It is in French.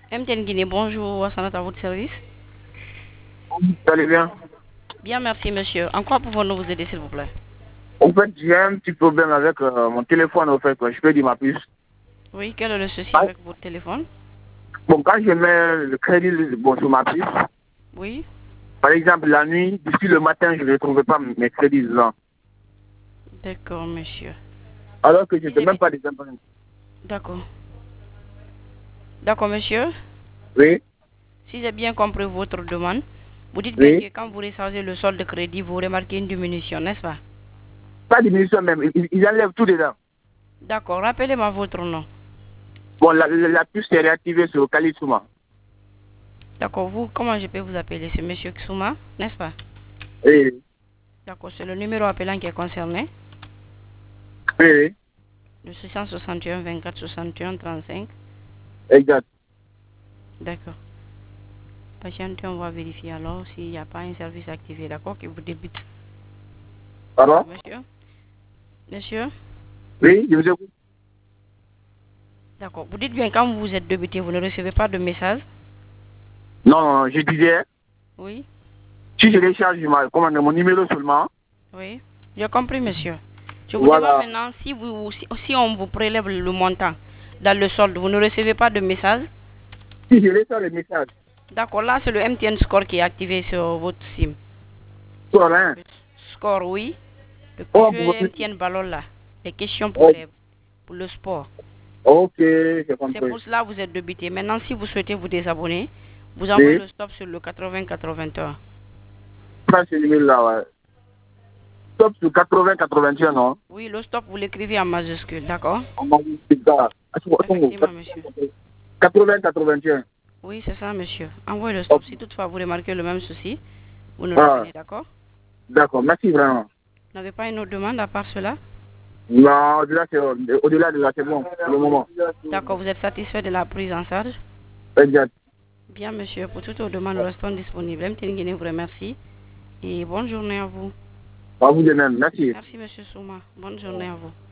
MTN Guinée, bonjour, Wassanat à votre service. Vous allez bien? Bien, merci monsieur. En quoi pouvons-nous vous aider s'il vous plaît? En fait, j'ai un petit problème avec mon téléphone, au fait, quoi. Je peux dire ma puce. Oui, quel est le souci Ah, avec votre téléphone? bon, quand je mets le crédit bon, sur ma puce, Oui, par exemple, la nuit, d'ici le matin, je ne retrouve pas mes crédits dedans. d'accord monsieur. Alors que je Si ne sais j'ai même bien... pas des empreintes. D'accord. D'accord monsieur. Oui, Si j'ai bien compris votre demande, vous dites bien oui. que quand vous rechargez le solde de crédit, vous remarquez une diminution, n'est-ce pas? Pas de diminution même. Ils enlèvent tout dedans. D'accord, rappelez-moi votre nom. Bon, la puce est réactivée sur Kalisuma. D'accord, vous, comment je peux vous appeler? C'est monsieur Ksuma, n'est-ce pas? Oui, D'accord, c'est le numéro appelant qui est concerné. oui, oui. Le 661 24 61 35. Exact. D'accord. Patientez, on va vérifier alors s'il n'y a pas un service activé, d'accord, qui vous débute. Pardon? Monsieur? Monsieur? Oui, je vous écoute. D'accord. Vous dites bien quand vous êtes débuté, vous ne recevez pas de message? Non, non, je disais, Oui? si je décharge mon numéro seulement, Oui? J'ai compris, monsieur. Je vous demande voilà. maintenant si on vous prélève le montant dans le solde, vous ne recevez pas de message? Si je reçois les messages, D'accord, là c'est le MTN Score qui est activé sur votre SIM. sur rien. Le Score, oui. Le Oh, jeu MTN Ballon là. Les questions oh, pour le sport. ok, j'ai C'est compris. pour cela que vous êtes débuté. Maintenant, si vous souhaitez vous désabonner, vous envoyez Oui, le stop sur le 80-81. pas ce numéro-là, ouais. Top sur 80-81, non? Oui, le stop, vous l'écrivez en majuscule, d'accord? On m'a dit c'est ça. Attends, Effectivement, monsieur. 80-81. Oui, c'est ça, monsieur. Envoyez le Oh, stop. Si toutefois vous remarquez le même souci, vous nous ah, revenez, d'accord? d'accord, merci vraiment. Vous n'avez pas une autre demande à part cela? Non, au-delà de là, c'est bon, pour le moment. D'accord, vous êtes satisfait de la prise en charge? Exact. Bien, monsieur. Pour toutes vos demandes, nous restons disponibles. MTN Guinée vous remercie et bonne journée à vous. À vous de même, merci. Merci, monsieur Souma. Bonne journée à vous.